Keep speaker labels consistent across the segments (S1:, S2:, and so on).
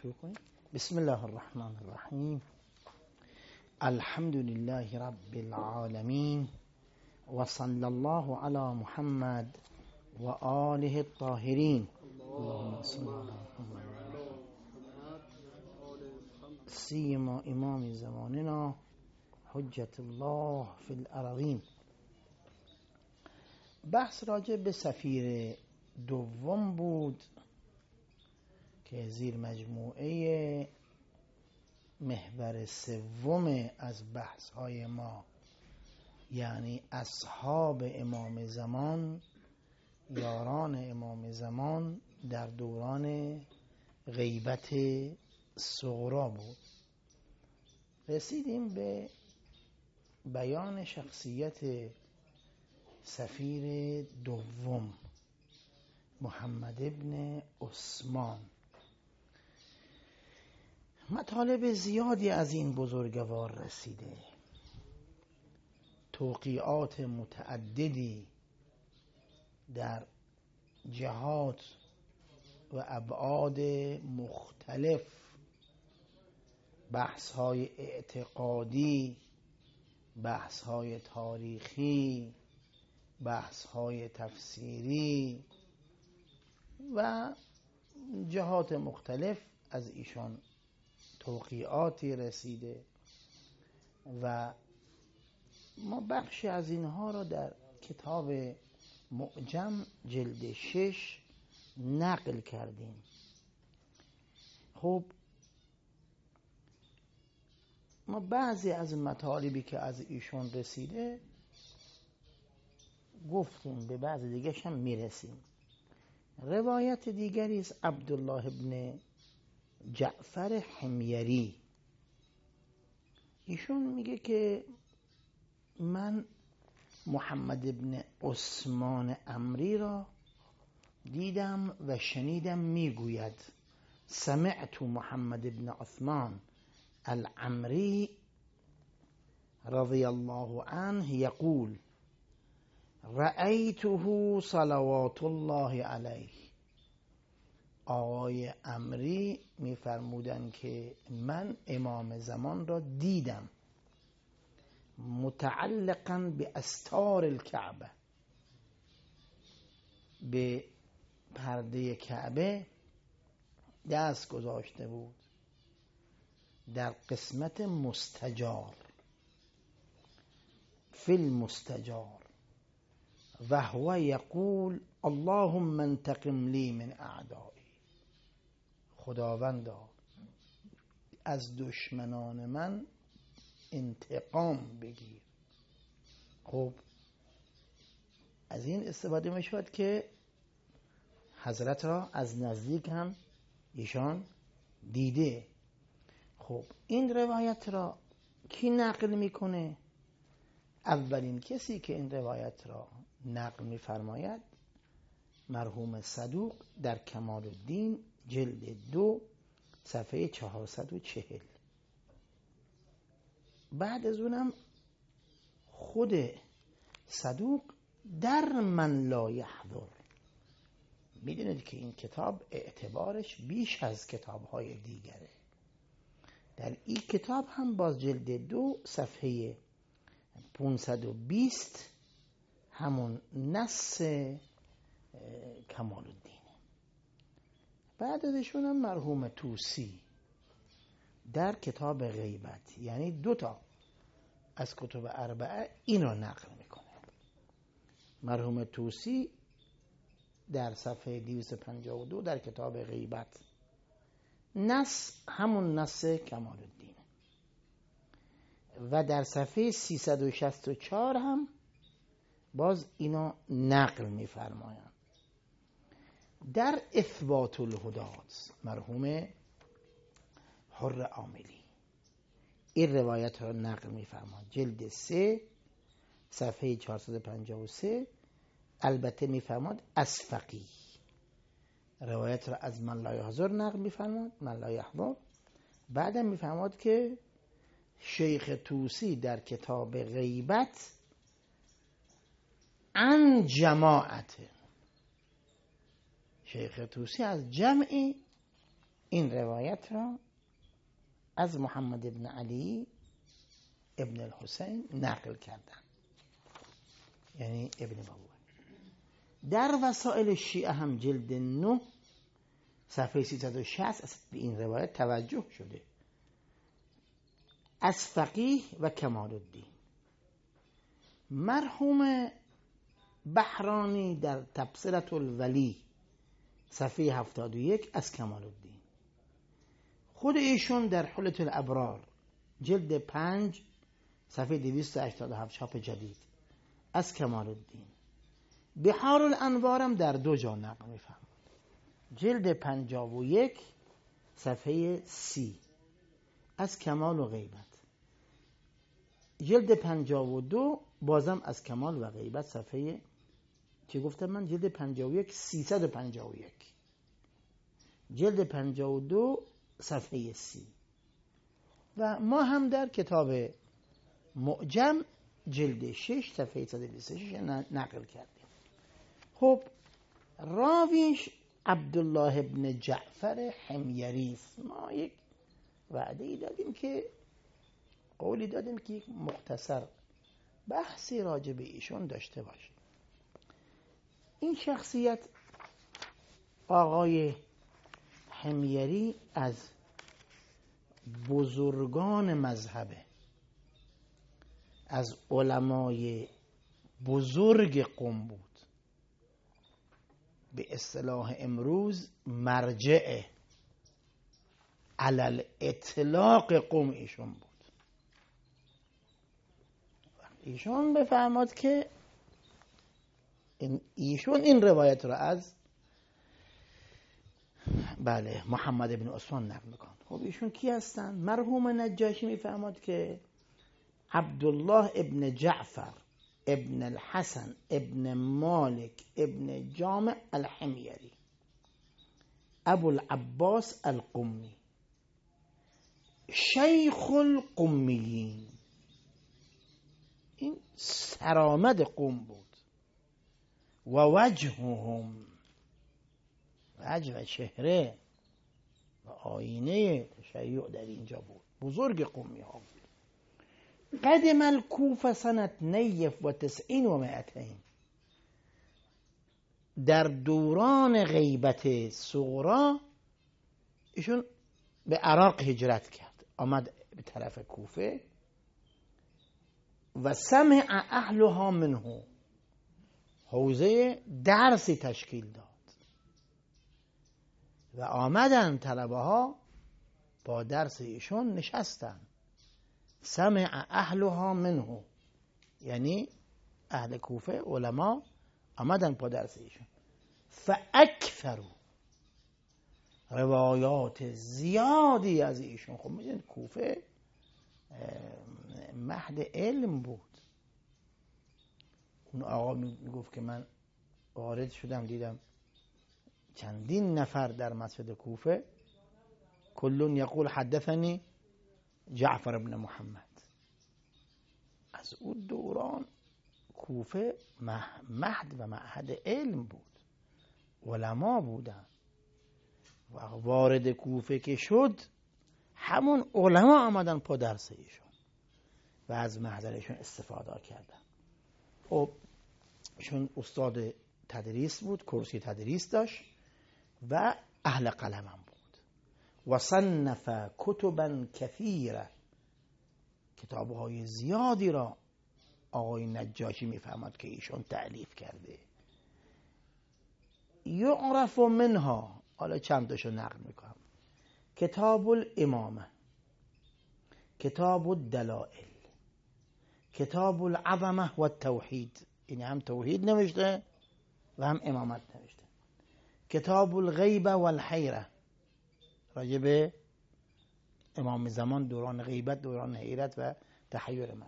S1: شروع کنیم. بسم الله الرحمن الرحیم. الحمد لله رب العالمین و صلی الله علی محمد و آله الطاهرین. اللهم صل علی محمد سیما امام زماننا حجت الله فی الارضین. بحث راجع به سفیر دوم بود که زیر مجموعه محور سوم از بحث های ما، یعنی اصحاب امام زمان، یاران امام زمان در دوران غیبت صغرا بود. رسیدیم به بیان شخصیت سفیر دوم محمد ابن عثمان. مطالب زیادی از این بزرگوار رسیده، توقیعات متعددی در جهات و ابعاد مختلف، بحث‌های اعتقادی، بحث‌های تاریخی، بحث‌های تفسیری و جهات مختلف از ایشان توقیعاتی رسیده و ما بخشی از اینها را در کتاب معجم جلد 6 نقل کردیم. خب ما بعضی از مطالبی که از ایشان رسیده گفتیم، به بعضی دیگه هم میرسیم. روایت دیگری از عبدالله ابن جعفر حمیری، ایشون میگه که من محمد ابن عثمان عمری را دیدم و شنیدم میگوید سمعت محمد ابن عثمان العمری رضی الله عنه یقول رأیته صلوات الله علیه. آقای عمری میفرمودند که من امام زمان را دیدم متعلقا به استار الکعبه، به پرده کعبه دست گذاشته بود در قسمت مستجار، فی المستجار، و هو یقول اللهم انتقم لی من اعدایی. خداوندا از دشمنان من انتقام بگیر. خب از این استفاده می شود که حضرت را از نزدیک هم ایشان دیده. خب این روایت را کی نقل میکنه؟ اولین کسی که این روایت را نقل میفرماید مرحوم صدوق در کمال الدین جلد 2 صفحه 440. بعد از اونم خود صدوق در من لا یحضر. میدونید که این کتاب اعتبارش بیش از کتاب‌های دیگره. در این کتاب هم باز جلد 2 صفحه 520 همون نص کمال الدین. بعد ازشون هم مرحوم طوسی در کتاب غیبت، یعنی 2 تا از کتب اربعه این را نقل میکنه. مرحوم طوسی در صفحه 252 در کتاب غیبت، نص همون نص کمال الدین، و در صفحه 364 هم باز اینا نقل میفرمایند. در اثبات الهدات مرحوم حر عاملی این روایت را نقل میفرماید، جلد 3 صفحه 453. البته میفرماید اسفقی روایت را از من لا یحضر نقل میفرماید، من لا یحضر. بعدم میفرماید که شیخ طوسی در کتاب غیبت عن جماعت، شیخ طوسی از جمعی این روایت را از محمد ابن علی ابن الحسین نقل کردن، یعنی ابن بابا. در وسائل شیعه هم جلد 9 صفحه 360 به این روایت توجه شده. از فقیه و کمال الدین مرحوم بحرانی در تبصرة الولی صفحه 71 از کمال الدین، خود ایشون در حلة الابرار جلد 5 صفحه 287 چاپ جدید از کمال الدین، بحار الانوارم در 2 جا نقل می‌فرماید، جلد 51 صفحه 30 از کمال و غیبت، جلد 52 بازم از کمال و غیبت صفحه چی گفتم من؟ جلد 51 351، جلد 52 صفحه 30. و ما هم در کتاب معجم جلد 6 صفحه 126 نقل کردیم. خب راویش عبدالله ابن جعفر حمیری است. ما یک وعده دادیم که قولی دادیم که یک مختصر بحثی راجع به ایشون داشته باشیم. این شخصیت آقای حمیری از بزرگان مذهبه، از علمای بزرگ قم بود، به اصطلاح امروز مرجع علل اطلاق قم ایشون بود. ایشون بفرماد که ایشون این روایت را از محمد ابن عثمان نقل میکنه. خب ایشون کی هستن؟ مرحوم نجاشی میفرماد که عبدالله ابن جعفر ابن الحسن ابن مالک ابن جامع الحمیری ابو العباس القمی شیخ القمیین، این سرآمد قم بود. و وجههم، وجه و چهره و آینه تشیع در اینجا بود، بزرگ قمی ها بود. قدم الکوفه سنة 92 و 200، در دوران غیبت صغرا ایشون به عراق هجرت کرد، آمد به طرف کوفه و سمع اهلها منه، حوزه درسی تشکیل داد و آمدن طلبه ها با درس ایشون نشستن. سمع اهلها منه یعنی اهل کوفه علما آمدن با درس ایشون. فاکثروا، روایات زیادی از ایشون. خب میدونید کوفه مهد علم بود. اون آقا میگفت که من وارد شدم دیدم چندین نفر در مسجد کوفه کلون یقول حدثنی جعفر ابن محمد. از اون دوران کوفه مهد و معهد علم بود، علما بودن و وارد کوفه که شد همون علما آمدن پا درس ایشون و از محضرشون استفاده کردن. خب ایشون استاد تدریس بود، کرسی تدریس داشت و اهل قلم هم بود. و صنف کتبا کثیره، کتابهای زیادی را آقای نجاشی میفهمد که ایشون تألیف کرده. یعرف منها، حالا چند تاشو نقل میکنم: کتاب الامامه، کتاب الدلائل، کتاب العظمه و التوحید، این هم توحید نوشته و هم امامت نوشته. کتاب الغیبه و الحیره، راجع به امام زمان، دوران غیبت، دوران حیرت و تحیر من.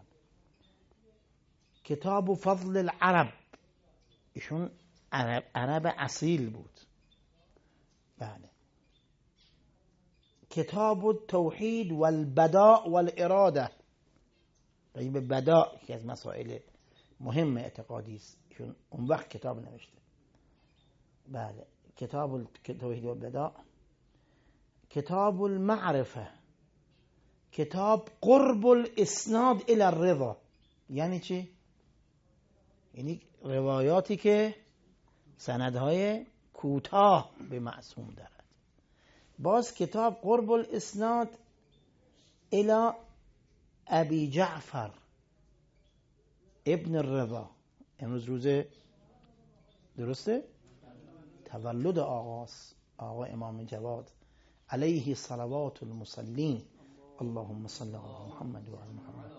S1: کتاب فضل العرب، ایشون عرب اصیل بود. بله. کتاب التوحید والبداء والاراده، راجع به بداء که از مسائل مهم اعتقادی است، ایشون اون وقت کتاب نوشته. بله. کتاب التوحید والبداء، کتاب المعرفه، کتاب قرب الاسناد الی الرضا. یعنی چی؟ یعنی روایاتی که سندهای کوتاه به معصوم دارد. باز کتاب قرب الاسناد الی ابی جعفر ابن الرضا. امروز روز درسته؟ تولد آقا امام جواد علیه صلوات المصلین، اللهم صل علی محمد و علی محمد.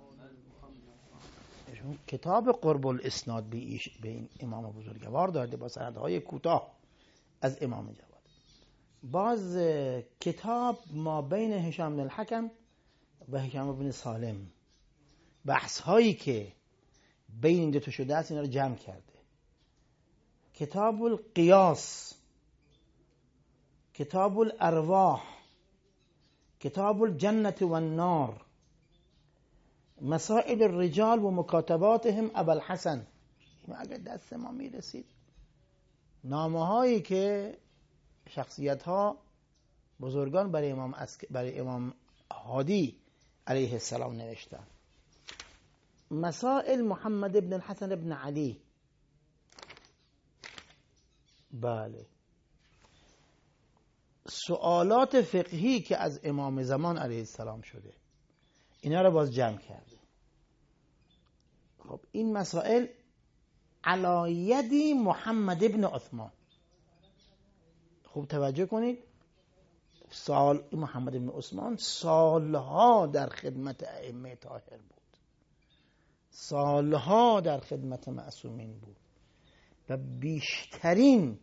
S1: کتاب قرب الاسناد به این امام بزرگوار داده با سندهای کوتاه از امام جواد. باز کتاب ما بین هشام بن الحکم و هشام بن سالم، بحث هایی که بین این دو تا شده است اینا رو جمع کرده. کتاب القیاس، کتاب الارواح، کتاب الجنة و النار، مسائل الرجال و مکاتباتهم ابوالحسن. این اگر دست ما میرسید نامه هایی که شخصیت ها بزرگان برای امام هادی علیه السلام نوشتن. مسائل محمد ابن الحسن ابن علی، بله، سوالات فقهی که از امام زمان علیه السلام شده، اینا رو باز جمع کرده. خب این مسائل علی ید محمد ابن عثمان. خوب توجه کنید، محمد ابن عثمان سالها در خدمت ائمه طاهر بود، سالها در خدمت معصومین بود و بیشترین،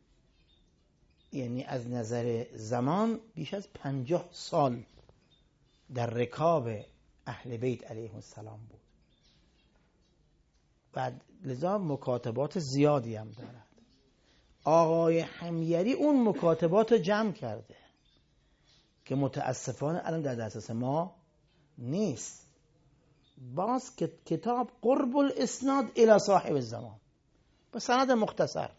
S1: یعنی از نظر زمان بیش از 50 سال در رکاب اهل بیت علیهم السلام بود و لذا مکاتبات زیادی هم دارد. آقای حمیری اون مکاتبات رو جمع کرده که متاسفانه الان در دسترس ما نیست. باز کتاب قرب الاسناد الی صاحب الزمان با سند مختصر.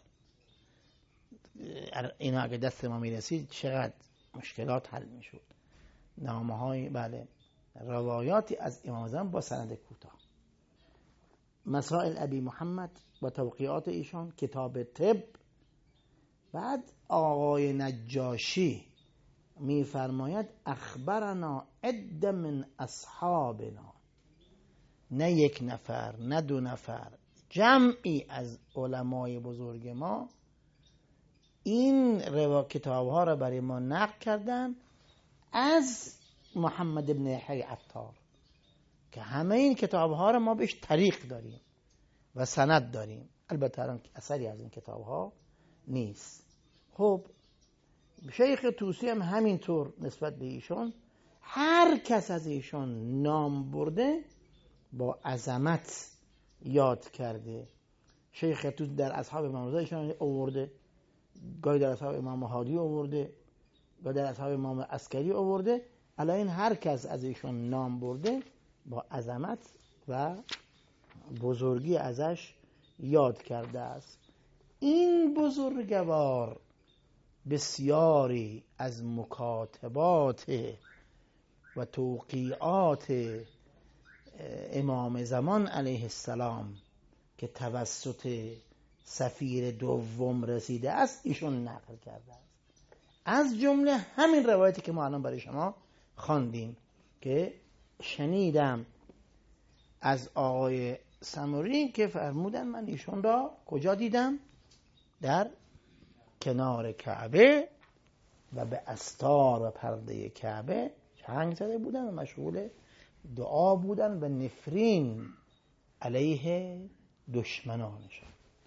S1: اینا اگه دست ما میرسید چقدر مشکلات حل میشد. نامه های، بله، روایاتی از امام زمان با سند کوتاه. مسائل ابی محمد با توقیعات ایشان، کتاب طب. بعد آقای نجاشی میفرماید اخبرنا عده من اصحابنا، نه یک نفر نه دو نفر، جمعی از علمای بزرگ ما این کتاب ها را برای ما نقل کردن از محمد ابن یحیی عطار، که همه این کتاب ها را ما بهش طریق داریم و سند داریم. البته الان اثری از این کتاب ها نیست. خب شیخ طوسی هم همینطور نسبت به ایشون، هر کس از ایشون نام برده با عظمت یاد کرده. شیخ طوسی در اصحاب امام رضا ایشون آورده، گاهی در اصحاب امام هادی آورده، گاهی در اصحاب امام عسکری آورده. الان هر کس از ایشون نام برده با عظمت و بزرگی ازش یاد کرده است. این بزرگوار بسیاری از مکاتبات و توقیعات امام زمان علیه السلام که توسط سفیر دوم رسیده است ایشون نقل کرده است. از جمله همین روایتی که ما الان برای شما خواندیم که شنیدم از آقای سموری که فرمودن من ایشون را کجا دیدم؟ در کنار کعبه و به استار و پرده کعبه چنگ زده بودن و مشغول دعا بودن و نفرین علیه دشمنانشان.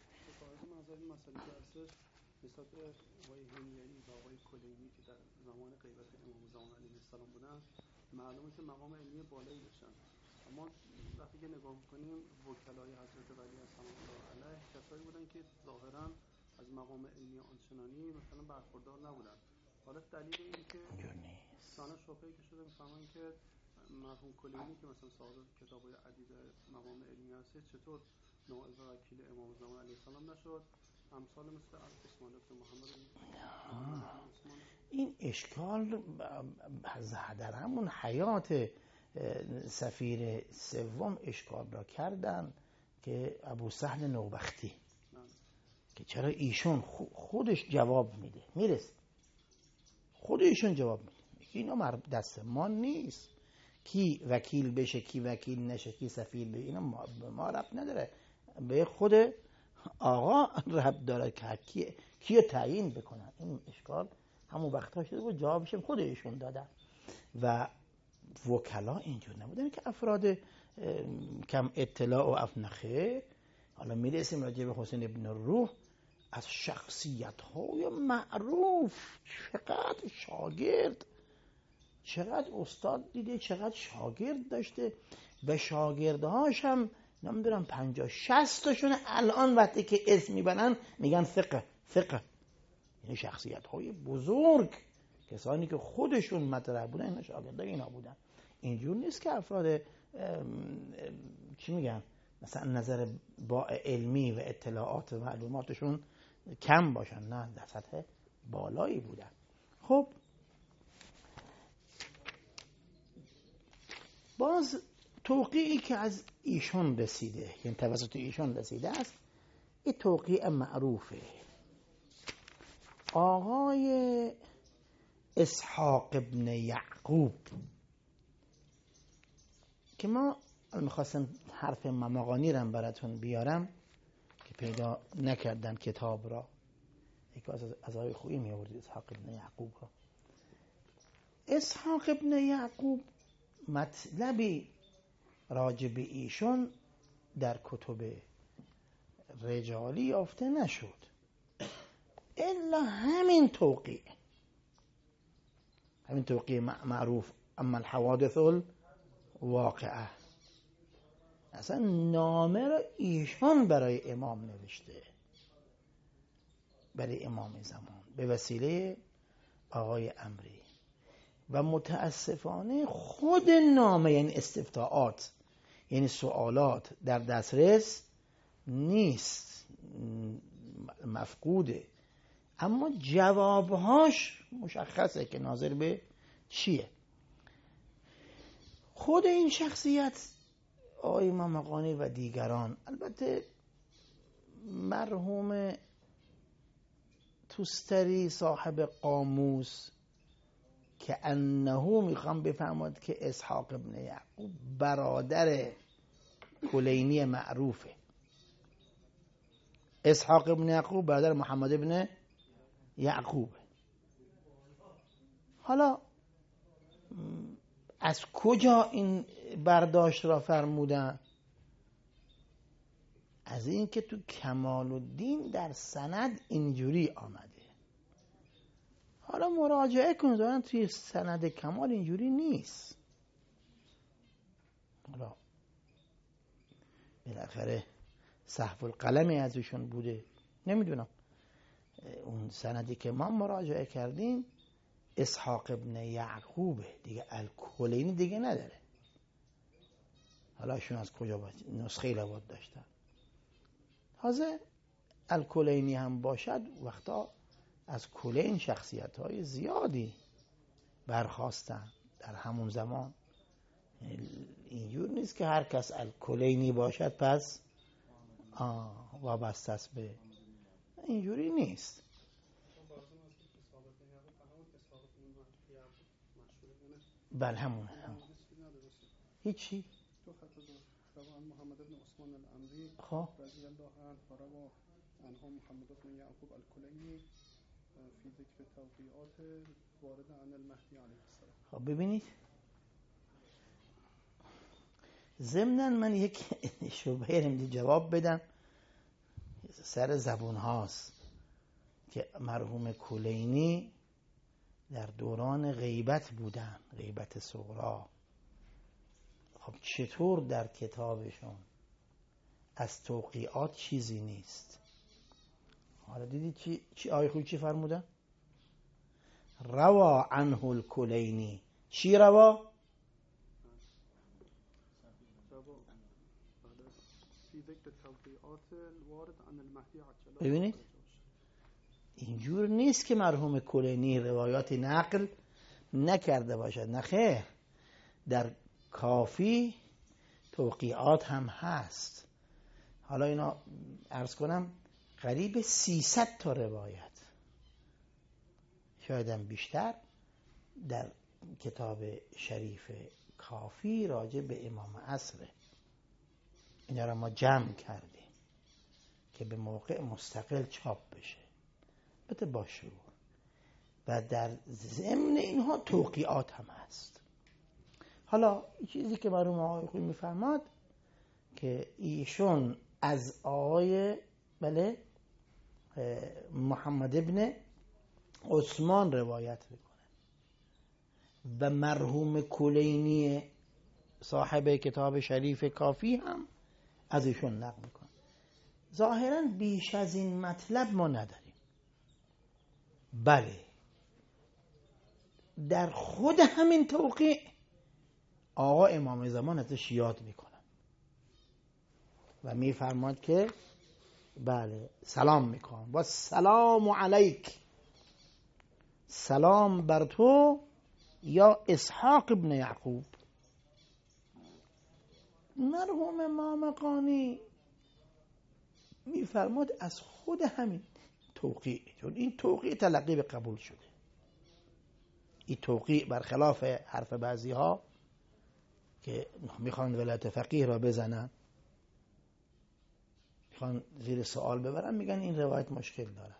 S2: نسبت به آقای حمیری و آقای کلینی که در زمان غیبت امام زمان علیه السلام بودن، معلومه که مقام علمی بالایی داشتن، اما وقتی که نگاه می‌کنیم وکلای حضرت ولی السلام الله علیه کسایی بودن که ظاهراً از مقام علمی آنچنانی مثلا برخوردار نبودن. حالا دلیل این که سانه شبهه‌ای که شده می‌فهمن که مرحوم کلینی که مثلا صاحب کتاب‌های عدید مقام علمی هست چطور نائب وکیل امام زمان علیه السلام نشد امثال مثل عثمان بن محمد عثمان.
S1: این اشکال در همون حیات سفیر سوم اشکال را کردن که ابو سهل نوبختی که چرا ایشون خودش جواب میده، میرسه خود ایشون جواب میده، اینا دست ما نیست کی وکیل بشه کی وکیل نشه کی سفیر بشه، اینا ما ربط نداره، به خود آقا ربط داره که کیو تعیین بکنن. این اشکال همون وقتا شده بود، جوابش خود ایشون دادن و وکلا اینجور نبودن که افراد کم اطلاع و افنخه. حالا میرسیم راجع به حسین ابن روح، از شخصیت‌های معروف، چقدر شاگرد، چقدر استاد دیده، چقدر شاگرد داشته، به شاگردهاش هم نمیدونم 50-60 تاشون الان وقتی که اسم میبرن میگن فقه. یعنی شخصیت‌های بزرگ، کسانی که خودشون مطرح بودن اینا شاگردای اینا بودن. اینجور نیست که افراد چی میگن مثلا نظر با علمی و اطلاعات و معلوماتشون کم باشن، نه در سطح بالایی بودن. خب باز توقیعی که از ایشون رسیده، یعنی توسط ایشون رسیده است، این توقیع معروفه. آقای اسحاق ابن یعقوب که ما میخواستم حرف مماغانی رو براتون بیارم که پیدا نکردن کتاب را، یکی از آقای خویی می آورد اسحاق ابن یعقوب را. اسحاق ابن یعقوب مطلبی راجع به ایشون در کتب رجالی یافته نشد الا همین توقیع معروف، اما الحوادث الواقعه. اصلا نامه را ایشان برای امام نوشته، برای امام زمان به وسیله آقای امری، و متاسفانه خود نامه یعنی استفتاءات یعنی سوالات در دسترس نیست، مفقوده، اما جوابهاش مشخصه که ناظر به چیه. خود این شخصیت آقای مماغانی و دیگران، البته مرحوم توستری صاحب قاموس که انه میخوام بفهمد که اسحاق ابن یعقوب برادر کلینی معروفه. اسحاق ابن یعقوب برادر محمد ابن یعقوب. حالا از کجا این برداشت را فرمودن؟ از این که تو کمال الدین در سند اینجوری آمده. حالا مراجعه کنید، دارن توی سند کمال اینجوری نیست. حالا بالاخره صحف القلمی ازشون بوده، نمیدونم. اون سندی که ما مراجعه کردیم اسحاق ابن یعقوبه دیگه، الکلینی دیگه نداره. حالا ایشون از کجا نسخه لواد داشتن؟ تازه الکلینی هم باشد وقتا از کلین شخصیت‌های زیادی برخاستن در همون زمان. اینجور نیست که هر کس الکلینی باشد پس وابسته است به، اینجوری نیست. بله همونه. هیچی
S2: محمد بن عثمان الامری
S1: خب
S2: رضی الله عنه روى عنه محمد بن یعقوب الکلینی فی ذکر توقیعات وارد عن المهدی علیه السلام.
S1: خب ببینید، ضمناً من یک شبهه رو جواب بدم، سر زبون هاست که مرحوم کلینی در دوران غیبت بودن، غیبت صغرا. خب چطور در کتابشون از توقیعات چیزی نیست؟ حالا دیدی چی آیه خوی چی فرمودن؟ روا عنه الکلینی. چی روا؟
S2: فی ذکر توقیعات وارد عن المهدی عجل.
S1: ببینید اینجور نیست که مرحوم کلینی روایاتی نقل نکرده باشد، نه خیر، در کافی توقیعات هم هست. حالا اینا عرض کنم قریب 300 تا روایت، شاید هم بیشتر، در کتاب شریف کافی راجع به امام عصره. اینا را ما جمع کردیم که به موقع مستقل چاپ بشه، البته با شروع، و در ضمن اینها توقیعات هم هست. حالا چیزی که مرحوم آقای خویی میفرماد که ایشون از آقای محمد ابن عثمان روایت میکنه و مرحوم کلینی صاحب کتاب شریف کافی هم از ایشون نقل میکنه. ظاهرا بیش از این مطلب ما نداریم. بله، در خود همین توقیع آقا امام زمان ازش یاد میکنن و میفرماد که بله سلام میکنم و سلام علیک، سلام بر تو یا اسحاق ابن یعقوب. مرحوم مامقانی میفرماد از خود همین توقیع، چون این توقیع تلقی به قبول شده. این توقیع برخلاف حرف بعضی ها که میخوان ولایت فقیه را بزنن، میخوان زیر سوال ببرن، میگن این روایت مشکل دارد،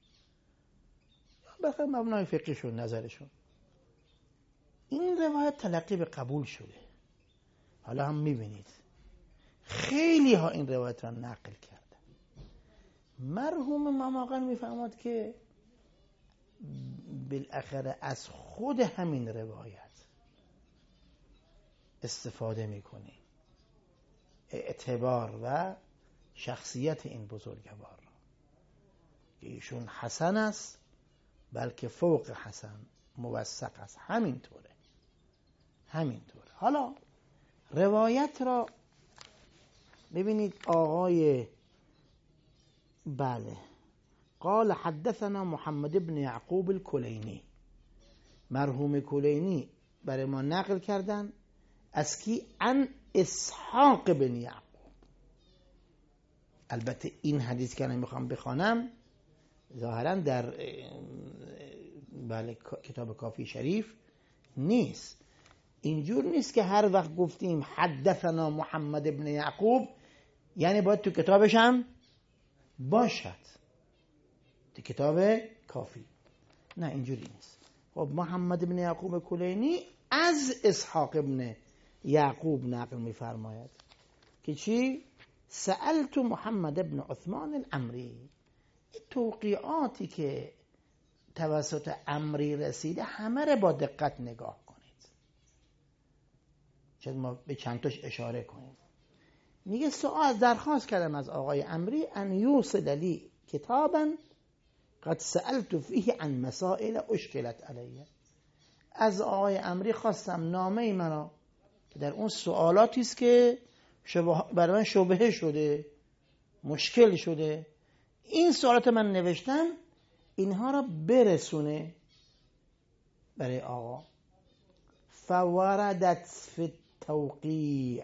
S1: بخیر مبنای فقهشون، نظرشون. این روایت تلقی به قبول شده. حالا هم میبینید خیلی ها این روایت را نقل کردن. مرحوم ماماقان میفهمد که بالاخره از خود همین روایت استفاده میکنی، اعتبار و شخصیت این بزرگوار را که ایشون حسن است، بلکه فوق حسن، موثق است. همینطوره. حالا روایت را ببینید. آقای قال حدثنا محمد ابن یعقوب الکلینی، مرحوم کلینی برای ما نقل کردن از کی؟ عن اسحاق بن یعقوب. البته این حدیث که میخوام بخوانم ظاهرا در کتاب کافی شریف نیست. اینجور نیست که هر وقت گفتیم حدثنا محمد ابن یعقوب یعنی باید تو کتابش هم باشد، تو کتاب کافی. نه، اینجوری نیست. خب محمد ابن یعقوب کلینی از اسحاق ابن یعقوب نقل میفرماید که چی؟ سألت محمد ابن عثمان العمری. این توقیعاتی که توسط عمری رسیده همه رو با دقت نگاه کنید، شاید ما به چند تاش اشاره کنیم. میگه سؤال درخواست کردم از آقای عمری ان یوصل لی کتابا قد سألت فیه عن مسائل اشکلت علیه. از آقای عمری خواستم نامه منو که در اون سوالاتی است که برای من شبهه شده، مشکل شده، این سوالات من نوشتم، اینها را برسونه برای آقا. فوردت فی التوقیع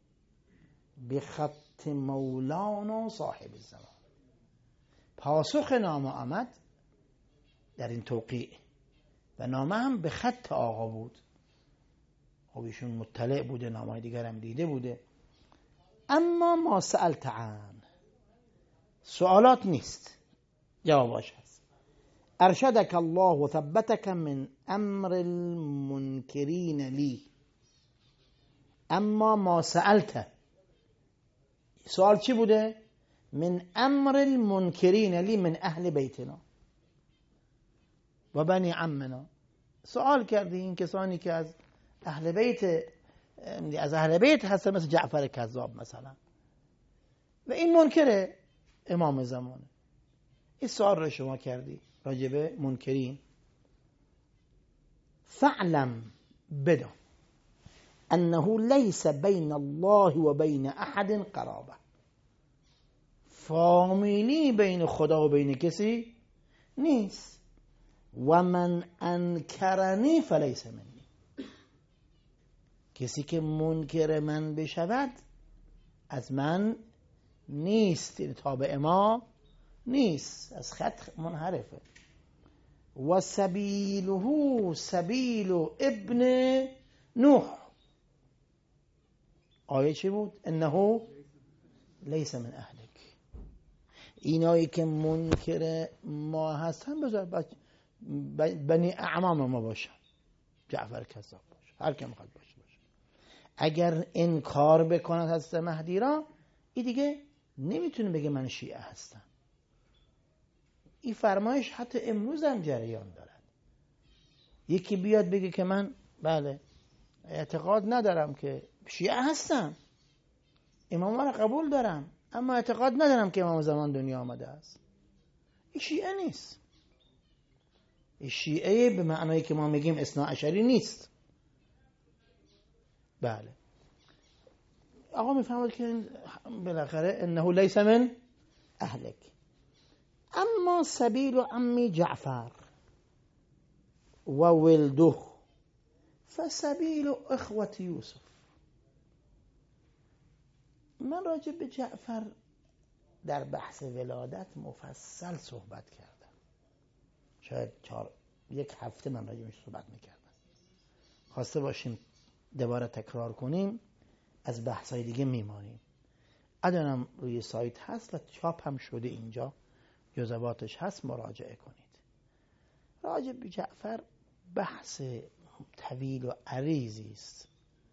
S1: بخط مولانا صاحب الزمان. پاسخ نامه آمد در این توقیع و نامه هم به خط آقا بود. خب ایشون مطلع بوده، نامه دیگر هم دیده بوده. اما ما سألت عن، سوالات نیست، جواباش هست. ارشدك الله و ثبتك من امر المنکرین لی. اما ما سألت، سوال چی بوده؟ من امر المنکرین لی من اهل بیتنا و بنی عمنا. سوال کردی این کسانی که از اهل بیت هستن، مثل جعفر کذاب مثلا، و این منکره امام زمانه. این سوال رو شما کردی راجبه منکرین. فعلم، بدان انه لیس بین الله و بین احد قرابه. فامیلی بین خدا و بین کسی نیست. و من انکرنی فلیس منی، کسی که منکر من بشود از من نیست، این تابع ما نیست، از خط منحرفه. و سبیله سبیل ابن نوح. آیه چی بود؟ انه لیس من اهلک. اینایی که منکر ما هستن بذار بنی اعمام ما باشن، جعفر کذاب باشه، هر که میخواد باشه. اگر انکار بکند حضرت مهدی را، این دیگه نمیتونه بگه من شیعه هستم. این فرمایش حتی امروز هم جریان دارد. یکی بیاد بگه که من بله اعتقاد ندارم که شیعه هستم، امام را قبول دارم، اما اعتقاد ندارم که امام زمان دنیا آمده است، این شیعه نیست. این شیعه به معنایی که ما میگیم اثنا عشری نیست. بله آقا میفهمد که بالاخره انه لیس من اهلک. اما سبیل عمی جعفر و ولده فسبیل اخوة یوسف. من راجع به جعفر در بحث ولادت مفصل صحبت کردم، شاید یک هفته من راجعش صحبت میکردم. خواسته باشیم دوباره تکرار کنیم، از بحثای دیگه میمانیم. ادانم روی سایت هست و چاپ هم شده، اینجا جزواتش هست، مراجعه کنید. راجع به جعفر بحث طویل و عریضی است.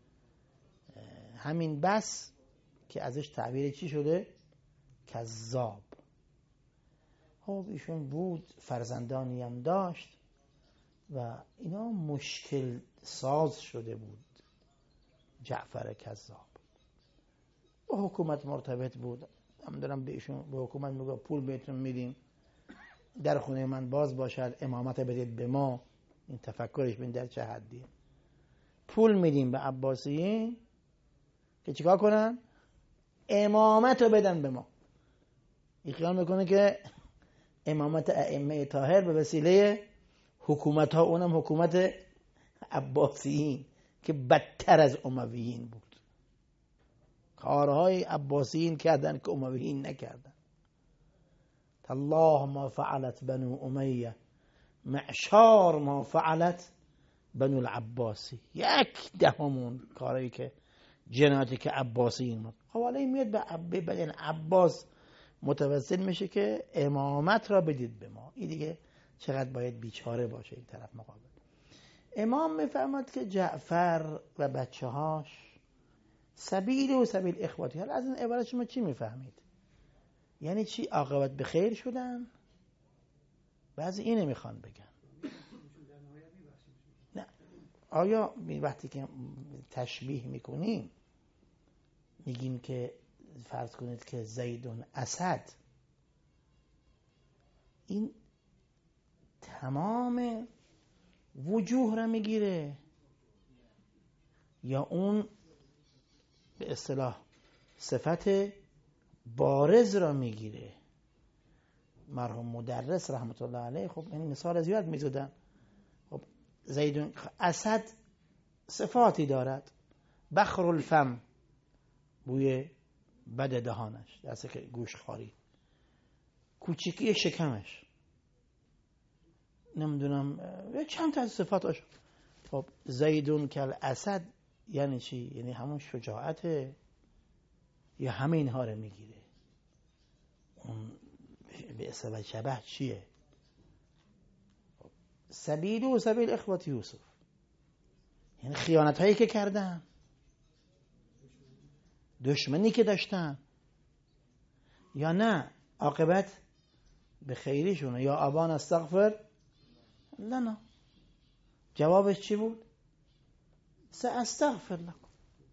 S1: همین بس که ازش تعبیر چی شده؟ کذاب. خب ایشون بود، فرزندانی هم داشت و اینا مشکل ساز شده بود. جعفر کذاب با حکومت مرتبط بود. هم دارم به ایشون، به حکومت میگه پول بهتون میدیم، در خونه من باز باشد، امامت بدید به ما. این تفکرش ببین در چه حدیه. پول میدیم به عباسیین که چیکار کنن؟ امامت رو بدن به ما. این خیال میکنه که امامت ائمه طاهر به وسیله حکومت ها، اونم حکومت عباسیین که بدتر از امویین بود. کارهای عباسیین کردن که امویین نکردن. الله ما فعلت بنو امیه معشار ما فعلت بنو العباسی. یک دهمون کارهایی که جنایتی که عباسیین بود. خب حالا این میاد به بدن عباس متوسل میشه که امامت را بدید به ما. این دیگه چقدر باید بیچاره باشه این طرف مقابل. امام میفهمد که جعفر و بچه هاش سبیل و سبیل اخواتی. حالا از این عبارت شما چی میفهمید؟ یعنی چی؟ عاقبت به خیر شدن؟ بعضی اینه میخوان بگن. نه آیا وقتی که تشبیه میکنیم میگیم که فرض کنید که زیدون اسد، این تمام وجوه را میگیره یا اون به اصطلاح صفت بارز را میگیره؟ مرحوم مدرس رحمت الله علیه خب این مثال زیاد میزدن. خب زیدون اسد صفاتی دارد، بخر الفم، بوی بد دهانش، دسته که گوش خاری، کوچیکی شکمش، نمیدونم چند تا از صفاتش. خب زیدون کل اسد یعنی چی؟ یعنی همون شجاعته یا همه اینها رو میگیره؟ اون به اصطلاح شبه چیه؟ سبیل و سبیل اخوة یوسف، یعنی خیانت هایی که کردن، دشمنی که داشتن، یا نه عاقبت به خیریشونه؟ یا ابان استغفر لنا، جوابش چی بود؟ ساستغفر لكم.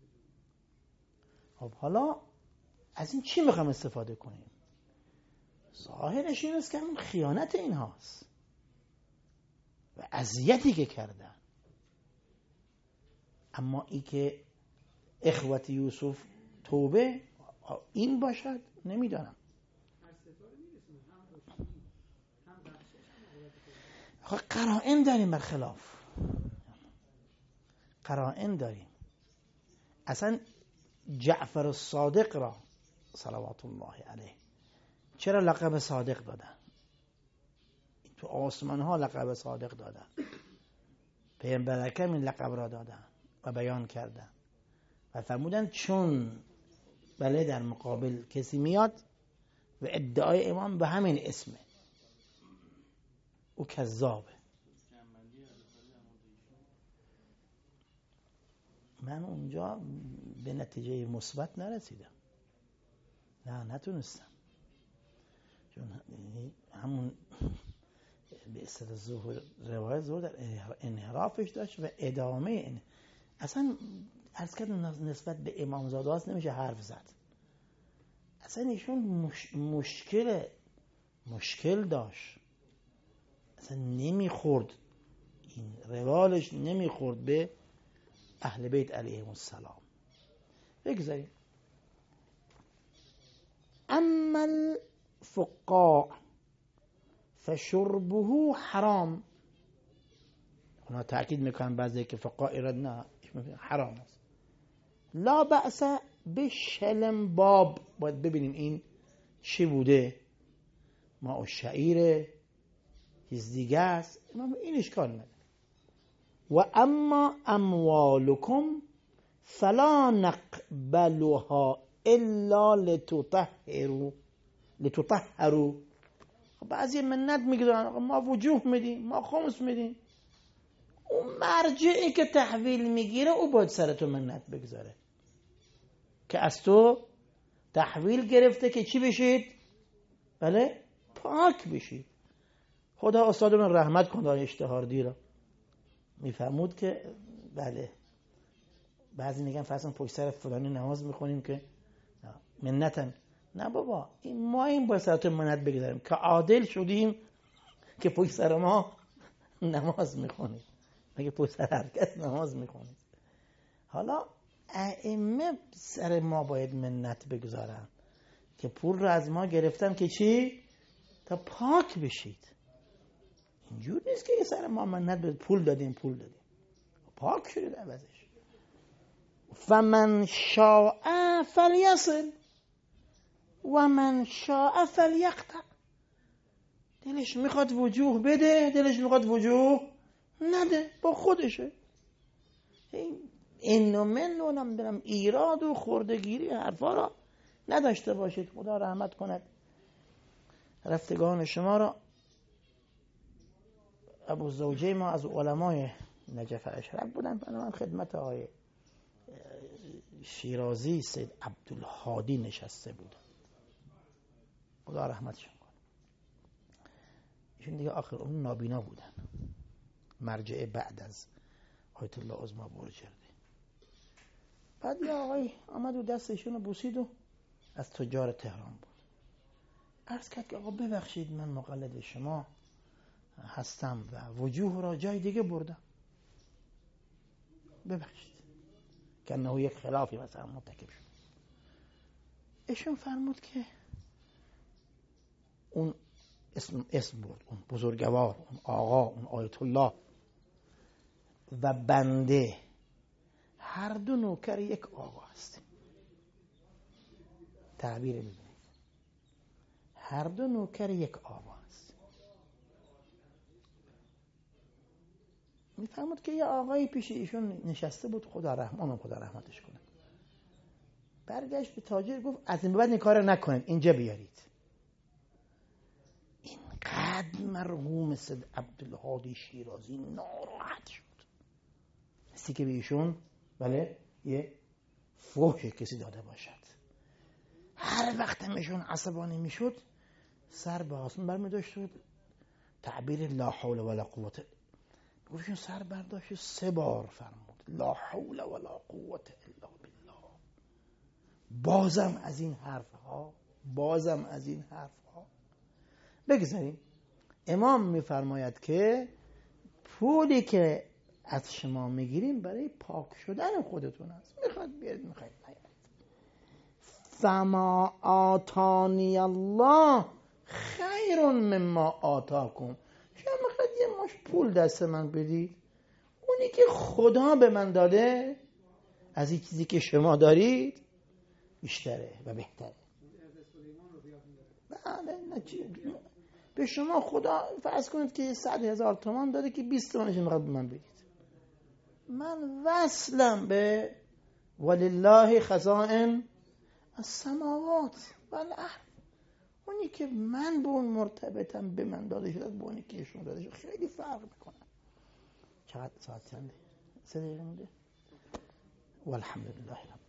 S1: خب حالا از این چی میخوام استفاده کنیم؟ ظاهرش این است که همون خیانت این هاست و اذیتی که کردن. اما ای که اخوة یوسف توبه این باشد نمیدانم. خب قرائن داریم بر خلاف، قرائن داریم. اصلا جعفر الصادق را صلوات الله علیه چرا لقب صادق دادن؟ تو آسمان ها لقب صادق دادن، پیامبر اکرم این لقب را دادن و بیان کردن و فرمودن چون بله در مقابل کسی میاد و ادعای امام به همین اسمه او کذابه. من اونجا به نتیجه مثبت نرسیدم، نتونستم، چون همون به اصطلاح ظهور روایت ظهور در انحرافش داشت و ادامه اصلا عرض کردم نسبت به امامزاده هاست نمیشه حرف زد. اصلا ایشون مشکل داشت، اصلا نمیخورد، این روالش نمیخورد به اهل بیت علیهم السلام. بگذاریم. اما الفقاع فشربه حرام. اونا تأکید میکنن بعضی که فقاع ایراد نه حرام است. لا بأس بشلم باب، باید ببینیم این چی بوده، ما شعیره چیز دیگه است، این اشکال نداره. و اما اموالکم فلا نقبلها الا لتطهروا. بعضی منت میگن ما وجوه میدیم، ما خمس میدیم، اون مرجعی که تحویل میگیره او باید سرتو منت بگذاره که از تو تحویل گرفته که چی بشید؟ بله پاک بشید. خدا استاد من رحمت کنه اشتهاردی را میفهمود که بله بعضی میگن فرضاً پشت سر فلانی نماز میخونیم که منتن، نه بابا این باید سرتو منت بگذاریم که عادل شدیم که پشت سر ما نماز میخونیم، مگه پشت سر هر کس نماز میخونیم؟ حالا ائمه سر ما باید منت بگذارن که پول رو از ما گرفتن که چی؟ تا پاک بشید. اینجور نیست که یه سر ما منت به پول دادیم پاک شدید عوضش. فمن شاء فلیصل و من شاء فلیقطع. دلش میخواد وجوه بده، دلش میخواد وجوه نده، با خودشه. اینو منو نمیدونم ایراد و خردگیری حرفا را نداشته باشید. خدا رحمت کند رفتگان شما را. ابو زوجه ما از علمای نجف اشرف بودن، من خدمت آقای شیرازی سید عبدالهادی نشسته بود، خدا رحمتشون کنه. ایشون دیگه آخر اون نابینا بودن، مرجع بعد از آیت الله عظمی برجردی. بعد یه آقای آمد و دستشون رو بوسید و از تجار تهران بود. عرض کرد که آقا ببخشید من مقلد شما هستم و وجوه را جای دیگه بردم، ببخشید که انه یک خلافی مثلا مرتکب شد. ایشون فرمود که اون اسم بود، اون بزرگوار، اون آقا، اون آیت الله و بنده هر دو نوکر یک آقا هستیم. تعبیر ببینید، هر دو نوکر یک آقا هست. میفهمد که یه آقایی پیش ایشون نشسته بود، خدا رحمتش کنه. برگشت به تاجر گفت از این بعد این کار نکنید، اینجا بیارید. اینقدر مرحوم سید عبدالهادی شیرازی ناراحت شد، مثل که به ایشون بله یه فحش کسی داده باشد. هر وقت ایشون عصبانی میشد سر به آسمان برمی‌داشت، تعبیر لا حول ولا قوة، گفتشون سر برداشت 3 بار فرمود لا حول ولا قوة الا بالله. بازم از این حرفها بگذاریم. امام میفرماید که پولی که از شما میگیریم برای پاک شدن خودتون است، میخواد بیارید میخواد نیارید. فما آتانی الله خیر مما آتاکم. شما میخواد یه شما پول دست من بدید، اونی که خدا به من داده از این چیزی که شما دارید بیشتره و بهتره. به شما خدا فرض کنید که 100,000 تومان داده که 20 تومانش میخواد به من بدید. من وصلم به ولله خزائن السماوات والارض. اونی که من به اون مرتبطم به من داده شده با اونی که ایشون داده شده خیلی فرق میکنه. چقدر ساعت چنده؟ 3 دقیقه مونده. والحمدلله.